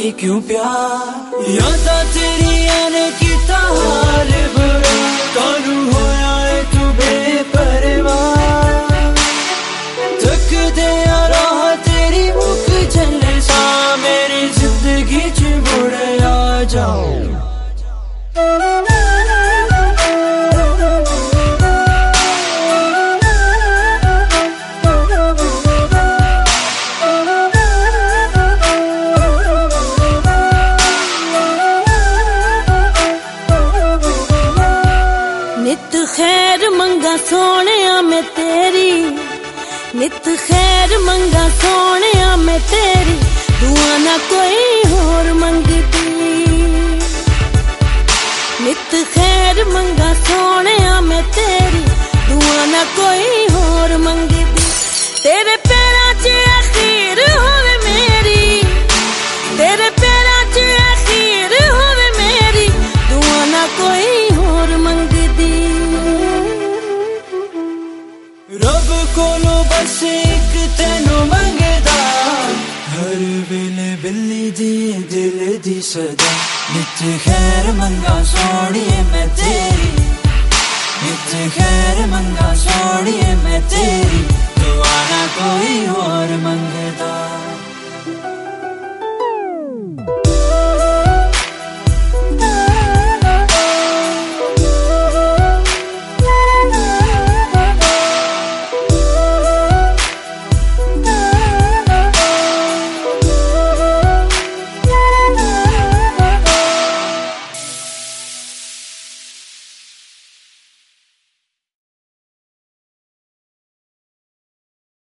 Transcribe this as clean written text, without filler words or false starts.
क्यों प्यार यादा तेरिया ने किता हाल बुरा कानू होया है तू बेपरवाह थक दे राह तेरी मुख चले सा मेरी जिंदगी च मुड़ आ जाओ नित खैर मंगा सोनिया मैं तेरी नित खैर मंगा सोनिया मैं तेरी दुआ ना कोई होर मंगदी नित खैर मंगा सोनिया मैं तेरी दुआ ना कोई होर मंगदी तेरे पैरां च अखीर होवे मेरी तेरे पैरां च अखीर होवे मेरी दुआ ना कोई होर मंगदी रब कोलो बस एक तेनू मंगदा हर वेले बिल्ली दी दिल दी सदा नित खैर मंगा सोनिए मैं तेरी नित खैर मंगा सोनिए मैं तेरी दुआ ना कोई और मंगदा।